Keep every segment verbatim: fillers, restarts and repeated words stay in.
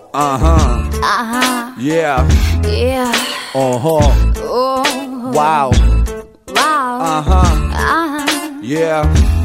Ага. Ага. Yeah. Yeah. Ого. О. Вау. Вау. Ага. Ага. Yeah.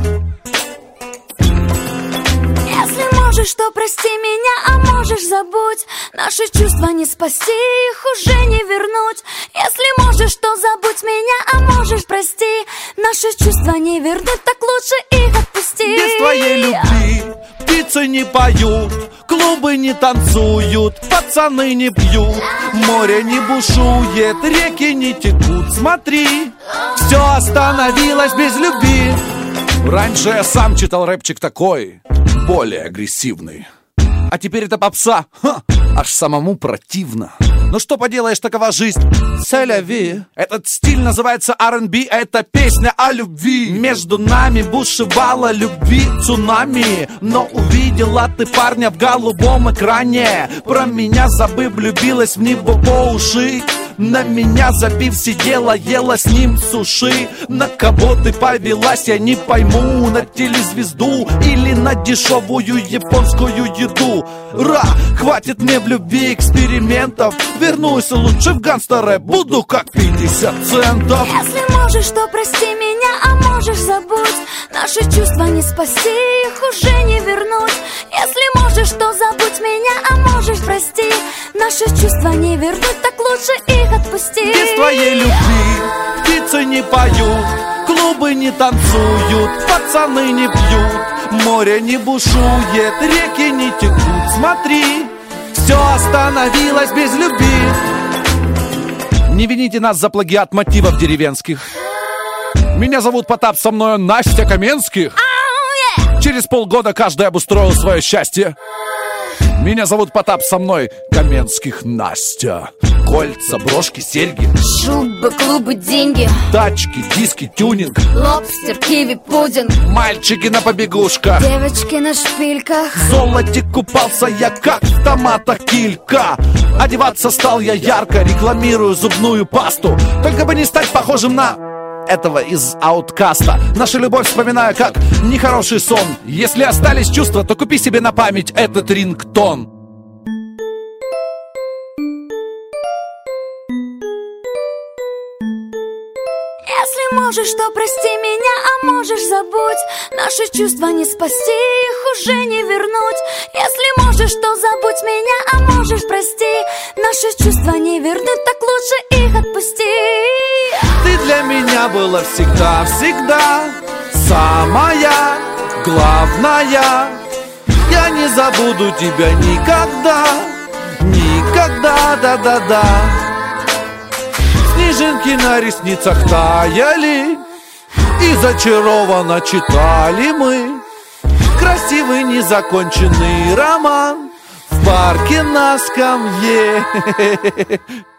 Если можешь, то прости меня, а можешь забудь. Наши чувства не спасти, их уже не вернуть. Если можешь, то забудь меня, а можешь прости. Наши чувства не вернуть, так лучше их отпусти. Без твоей любви птицы не поют, клубы не танцуют, пацаны не пьют, море не бушует, реки не текут. Смотри, все остановилось без любви. Раньше я сам читал рэпчик такой, более агрессивный. А теперь это попса, ха, аж самому противно. Ну что поделаешь, такова жизнь. C'est la vie. Этот стиль называется ар энд би, это песня о любви. Между нами бушевала любви цунами, но увидела ты парня в голубом экране. Про меня забыв, влюбилась в него по уши. На меня забив сидела, ела с ним суши. На кого ты повелась, я не пойму. На телезвезду или на дешевую японскую еду. Ра, хватит мне в любви экспериментов. Вернусь лучше в гангстера, буду как пятьдесят центов. Если можешь, то прости меня, а можешь забудь. Наши чувства не спасти, их уже не вернуть. Если можешь, то забудь меня, а можешь прости. Наши чувства не вернуть, так лучше их отпусти. Без твоей любви птицы не поют, клубы не танцуют, пацаны не пьют, море не бушует, реки не текут. Смотри, все остановилось без любви. Не вините нас за плагиат мотивов деревенских. Меня зовут Потап, со мною Настя Каменских. Через полгода каждый обустроил свое счастье. Меня зовут Потап, со мной Каменских Настя. Кольца, брошки, серьги, шубы, клубы, деньги, тачки, диски, тюнинг, лобстер, киви, пудинг, мальчики на побегушках, девочки на шпильках. В золоте купался я, как в томатах килька. Одеваться стал я ярко, рекламирую зубную пасту. Только бы не стать похожим на этого из Ауткаста. Наша любовь вспоминаю как нехороший сон. Если остались чувства, то купи себе на память этот рингтон. Если можешь, то прости меня, а можешь забудь. Наши чувства не спасти, их уже не вернуть. Если можешь, то забудь меня, а можешь прости. Наши чувства не вернуть, так лучше их отпусти. Ты для меня была всегда, всегда самая главная. Я не забуду тебя никогда, никогда, да-да-да. Снежинки на ресницах таяли, и зачарованно читали мы красивый незаконченный роман в парке на скамье.